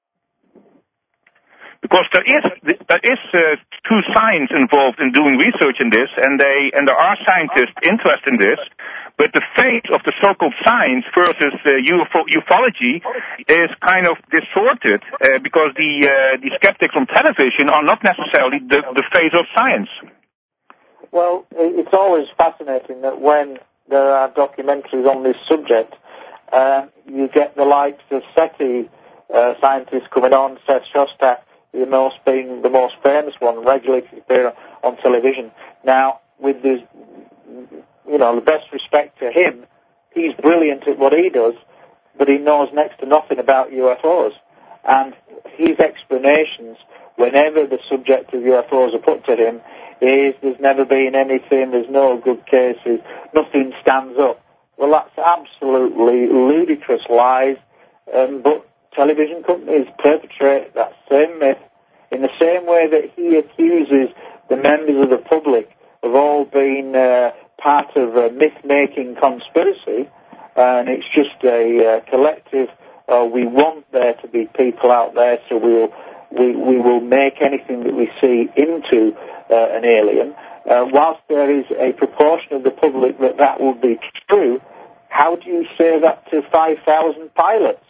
Because there is there is uh, true science involved in doing research in this, and they and there are scientists interested in this. But the fate of the so-called science versus uh, U F O, ufology is kind of distorted uh, because the uh, the skeptics on television are not necessarily the, the face of science. Well, it's always fascinating that when there are documentaries on this subject, uh, you get the likes of SETI uh, scientists coming on, Seth Shostak, the most being the most famous one, regularly appear on television. Now, with this, you know, the best respect to him, he's brilliant at what he does, but he knows next to nothing about U F Os. And his explanations, whenever the subject of U F Os are put to him, is there's never been anything, there's no good cases, nothing stands up. Well, that's absolutely ludicrous lies, um, but television companies perpetrate that same myth in the same way that he accuses the members of the public of all being uh, part of a myth-making conspiracy, and it's just a uh, collective, uh, we want there to be people out there, so we'll, we, we will make anything that we see into uh, an alien. Uh, whilst there is a proportion of the public that that will be true, how do you say that to five thousand pilots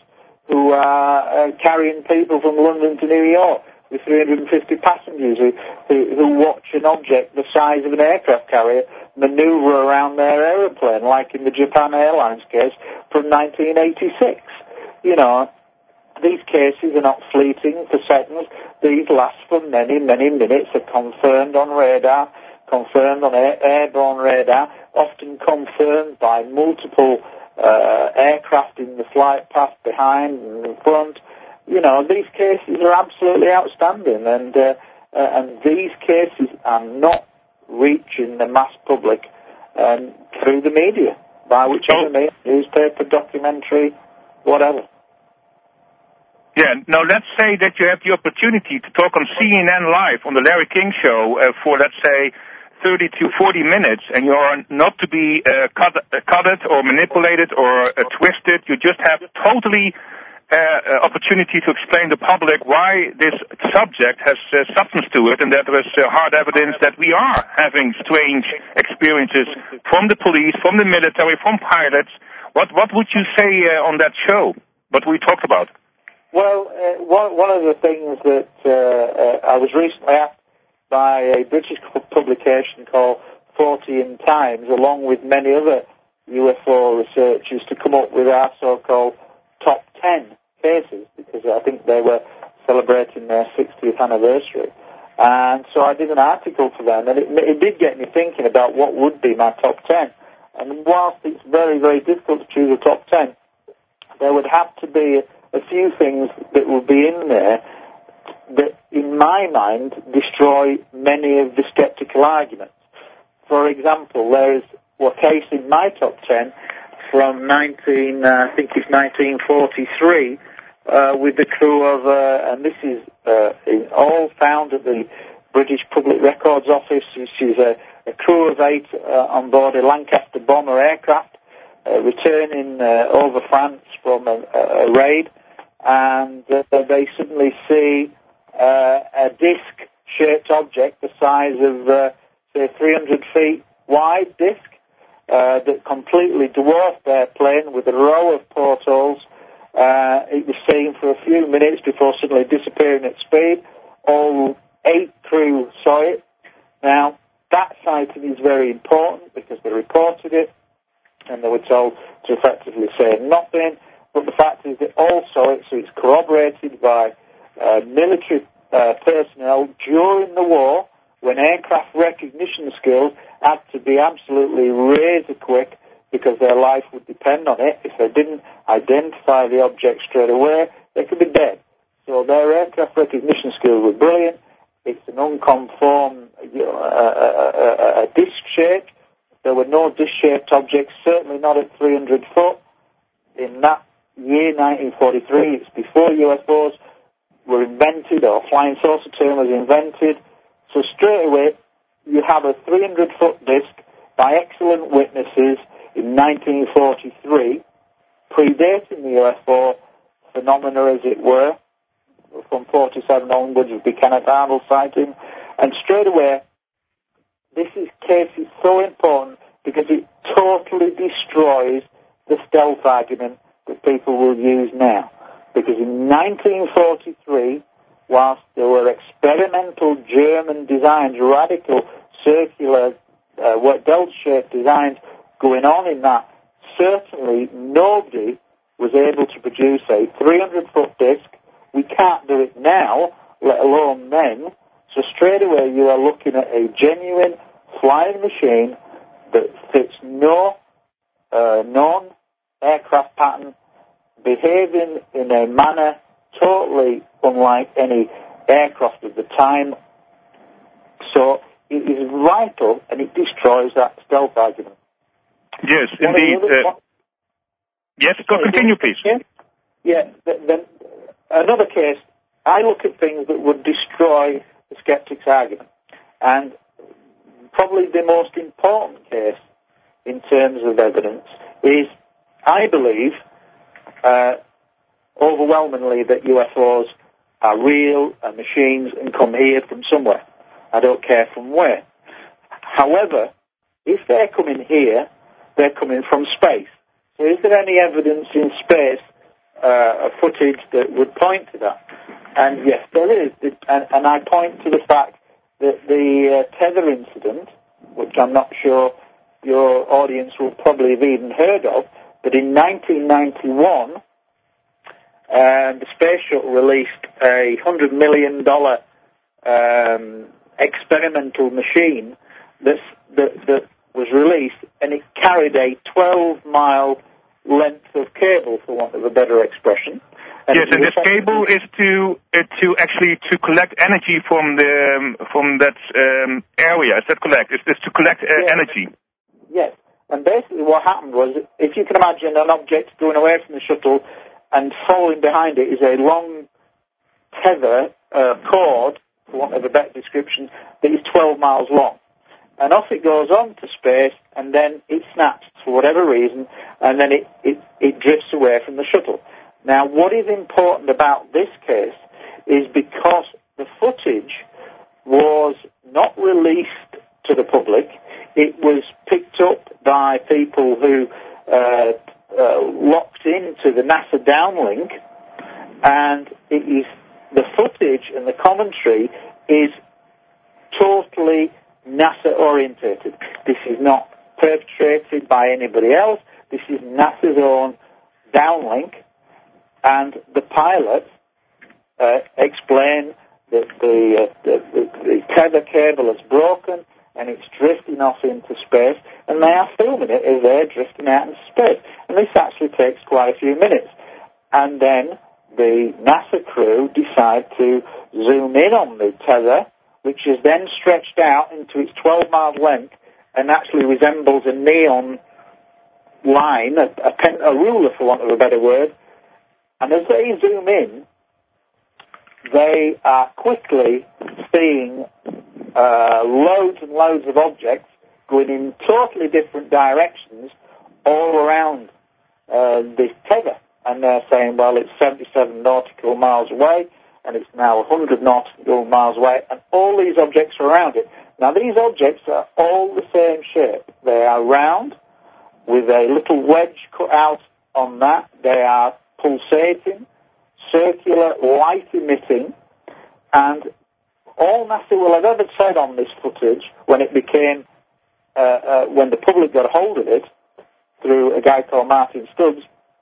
who are uh, carrying people from London to New York with three hundred fifty passengers who, who, who watch an object the size of an aircraft carrier manoeuvre around their aeroplane, like in the Japan Airlines case from nineteen eighty-six. You know, these cases are not fleeting for seconds. These last for many, many minutes, are confirmed on radar, confirmed on air, airborne radar, often confirmed by multiple uh, aircraft in the flight path behind and in front. You know, these cases are absolutely outstanding, and uh, uh, and these cases are not reaching the mass public um, through the media, by whichever means, newspaper, documentary, whatever. Yeah, now let's say that you have the opportunity to talk on C N N Live on the Larry King Show uh, for, let's say, thirty to forty minutes, and you are not to be uh, cut, uh, cutted or manipulated or uh, twisted. You just have totally uh, opportunity to explain to the public why this subject has uh, substance to it, and that there is uh, hard evidence that we are having strange experiences from the police, from the military, from pilots. What what would you say uh, on that show? What we talked about? Well, uh, one, one of the things that uh, uh, I was recently asked by a British publication called Fortean Times, along with many other U F O researchers, to come up with our so-called top ten cases, because I think they were celebrating their sixtieth anniversary. And so I did an article for them, and it, it did get me thinking about what would be my top ten. And whilst it's very, very difficult to choose a top ten, there would have to be a few things that will be in there that, in my mind, destroy many of the sceptical arguments. For example, there is a case in my top ten from nineteen, uh, I think it's nineteen forty-three, uh, with the crew of, uh, and this is uh, all found at the British Public Records Office. This is a, a crew of eight uh, on board a Lancaster bomber aircraft, Uh, returning uh, over France from a, a raid, and uh, they suddenly see uh, a disc-shaped object the size of, uh, say, three hundred feet wide disc uh, that completely dwarfed their plane with a row of portholes. Uh, it was seen for a few minutes before suddenly disappearing at speed. All eight crew saw it. Now, that sighting is very important because they reported it, and they were told to effectively say nothing. But the fact is that also it's, it's corroborated by uh, military uh, personnel during the war, when aircraft recognition skills had to be absolutely razor quick because their life would depend on it. If they didn't identify the object straight away, they could be dead. So their aircraft recognition skills were brilliant. It's an unconformed, you know, a, a, a disc shape. There were no disc-shaped objects, certainly not at three hundred foot. In that year, nineteen forty-three, it's before U F Os were invented, or flying saucer term was invented. So straight away, you have a three hundred foot disc by excellent witnesses in nineteen forty-three, predating the U F O phenomena, as it were. From forty-seven onwards would be Kenneth Arnold sighting. And straight away, this is, case is so important because it totally destroys the stealth argument that people will use now. Because in nineteen forty-three, whilst there were experimental German designs, radical circular, uh, belt-shaped designs going on in that, certainly nobody was able to produce a three hundred foot disc. We can't do it now, let alone then. So straight away you are looking at a genuine flying machine that fits no uh, non-aircraft pattern, behaving in a manner totally unlike any aircraft of the time. So it is vital, and it destroys that stealth argument. Yes, what indeed. Uh, yes, go continue, please. Yeah, yeah the, the, another case, I look at things that would destroy the skeptic's argument. And probably the most important case in terms of evidence is, I believe, uh, overwhelmingly that U F Os are real, are machines, and come here from somewhere. I don't care from where. However, if they're coming here, they're coming from space. So is there any evidence in space uh, footage that would point to that. And yes, there is. And, and I point to the fact that the uh, tether incident, which I'm not sure your audience will probably have even heard of, but in nineteen ninety-one, um, the Space Shuttle released a one hundred million dollars um, experimental machine that's, that, that was released, and it carried a twelve-mile length of cable, for want of a better expression. And yes, and this cable is to uh, to actually to collect energy from the um, from that um, area. Is that correct? Is this to collect uh, yes. energy? Yes. And basically what happened was, if you can imagine an object going away from the shuttle and following behind it is a long tether uh, cord, for want of a better description, that is twelve miles long. And off it goes on to space, and then it snaps for whatever reason, and then it, it, it drifts away from the shuttle. Now, what is important about this case is because the footage was not released to the public, it was picked up by people who uh, uh, locked into the NASA downlink, and it is the footage and the commentary is totally NASA orientated. This is not perpetrated by anybody else. This is NASA's own downlink, and the pilots uh, explain that the, uh, the, the, the tether cable has broken and it's drifting off into space, and they are filming it as they're drifting out into space. And this actually takes quite a few minutes. And then the NASA crew decide to zoom in on the tether, which is then stretched out into its twelve mile length and actually resembles a neon line, a, a, pen, a ruler, for want of a better word. And as they zoom in, they are quickly seeing uh, loads and loads of objects going in totally different directions all around uh, this tether. And they're saying, well, it's seventy-seven nautical miles away, and it's now one hundred nautical miles away, and all these objects are around it. Now, these objects are all the same shape. They are round, with a little wedge cut out on that. They are pulsating, circular, light-emitting, and all NASA will have ever said on this footage, when it became, uh, uh, when the public got a hold of it, through a guy called Martin Stubbs,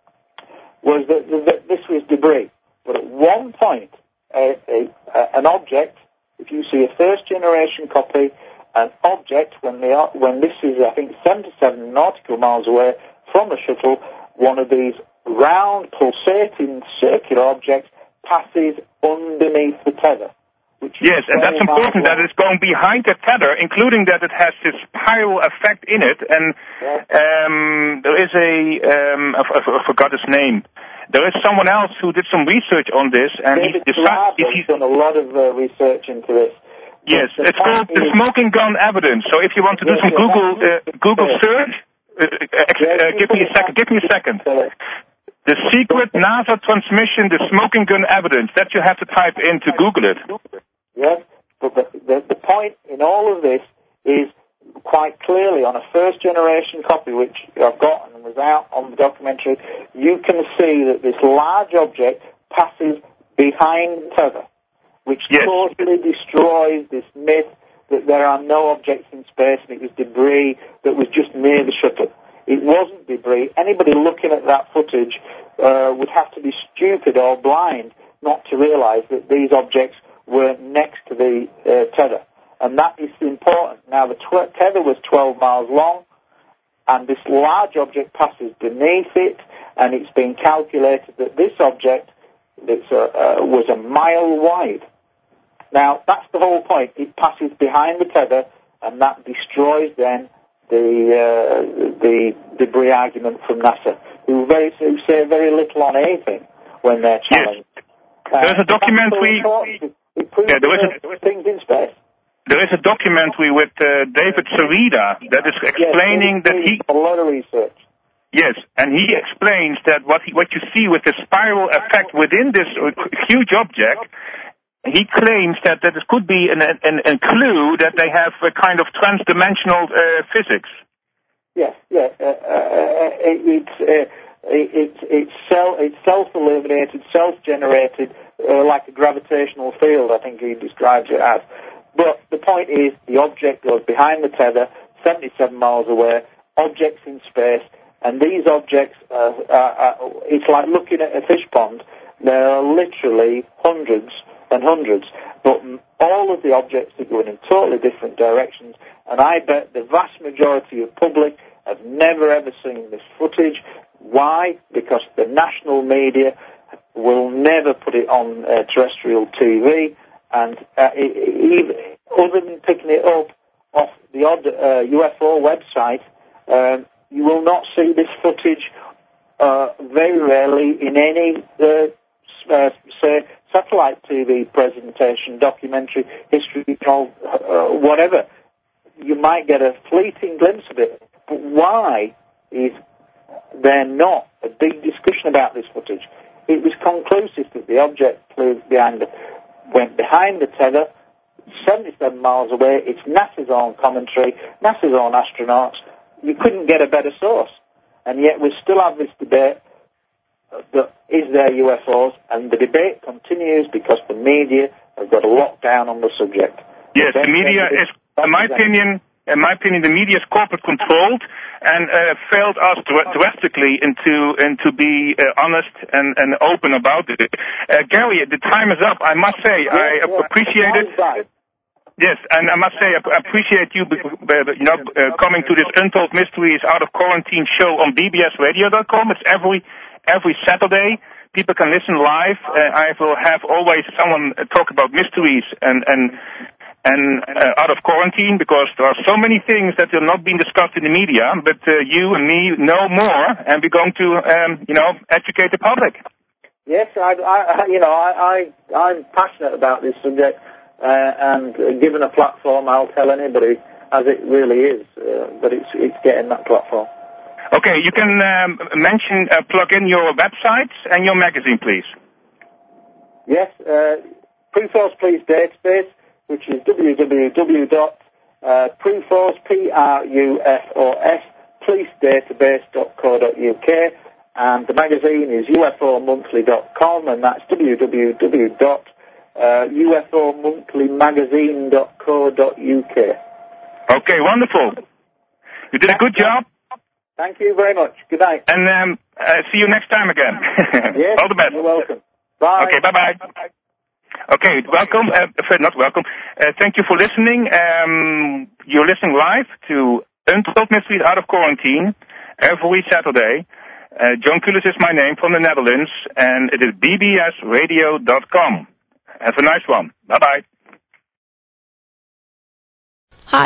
was that, that this was debris. But at one point, a, a, a, an object, if you see a first-generation copy, an object, when, the, when this is, I think, seventy-seven nautical miles away from the shuttle, one of these round, pulsating, circular objects passes underneath the tether. Yes, and that's important that it's going behind the tether, including that it has this spiral effect in it. And um, there is a, um, I, I, I forgot his name. There is someone else who did some research on this, and David he decided he's done a lot of uh, research into this. Yes, the it's called the smoking gun evidence. So if you want to do yes, some yes, Google uh, Google search, uh, uh, uh, give me a second. Give me a second. The secret NASA transmission, the smoking gun evidence. That you have to type in to Google it. Yes, but the, the, the point in all of this is quite clearly on a first-generation copy, which I've got and was out on the documentary, you can see that this large object passes behind the tether, which yes. totally destroys this myth that there are no objects in space and it was debris that was just near the shuttle. It wasn't debris. Anybody looking at that footage uh, would have to be stupid or blind not to realize that these objects were next to the uh, tether. And that is important. Now, the tw- tether was twelve miles long, and this large object passes beneath it, and it's been calculated that this object that's, uh, uh, was a mile wide. Now, that's the whole point. It passes behind the tether, and that destroys then the uh, the debris argument from NASA, who, very, who say very little on anything when they're challenged. Yes. Uh, There's a documentary... It proves yeah, there is a, things in space. There is a documentary with uh, David Sereda that is explaining yes, that he... a lot of research. Yes, and he explains that what he, what you see with the spiral effect within this huge object, he claims that, that it could be an, an, a clue that they have a kind of trans-dimensional uh, physics. Yes, yes. Uh, uh, it's, uh, it, it, it's, self, it's self-illuminated, self-generated, uh, like a gravitational field, I think he describes it as. But the point is, the object goes behind the tether, seventy-seven miles away, objects in space, and these objects, uh, are, are, it's like looking at a fish pond. There are literally hundreds and hundreds, but all of the objects are going in totally different directions, and I bet the vast majority of public have never ever seen this footage. Why? Because the national media will never put it on uh, terrestrial T V, and uh, even, other than picking it up off the odd uh, U F O website, um, you will not see this footage uh, very rarely in any, uh, uh, say, satellite T V presentation, documentary, history, uh, whatever. You might get a fleeting glimpse of it, but why is there not a big discussion about this footage? It was conclusive that the object flew behind the, went behind the tether, seventy-seven miles away. It's NASA's own commentary, NASA's own astronauts. You couldn't get a better source. And yet we still have this debate that is there U F Os, and the debate continues because the media have got a lockdown on the subject. Yes, the media is, in my opinion, in my opinion, the media is corporate controlled and uh, failed us dr- drastically into into be uh, honest and, and open about it. Uh, Gary, the time is up. I must say, yes, I yeah, appreciate it. Yes, and I must say, I appreciate you, you know, uh, coming to this Untold Mysteries Out of Quarantine show on B B S radio dot com. It's every every Saturday. People can listen live. Uh, I will have always someone talk about mysteries and and and uh, out of quarantine, because there are so many things that are not being discussed in the media. But uh, you and me know more, and we're going to, um, you know, educate the public. Yes, I, I you know, I, I I'm passionate about this subject. Uh, and uh, given a platform, I'll tell anybody, as it really is, uh, but it's it's getting that platform. Okay, you can um, mention, uh, plug in your websites and your magazine, please. Yes, uh, Prufos Police Database, which is w w w dot prufos, P R U F O S, police database dot co dot u k, and the magazine is U F O monthly dot com, and that's w w w dot U F O monthly magazine dot co dot u k. Okay, wonderful. You did a good job. Thank you very much. Good night. And um, uh, see you next time again. Yes, all the best. You're welcome. Bye. Okay, bye-bye. Okay, welcome. Uh, not welcome. Uh, thank you for listening. Um, you're listening live to Untold Mysteries Out of Quarantine every Saturday. Uh, John Kulis is my name, from the Netherlands, and it is B B S radio dot com. Have a nice one. Bye-bye.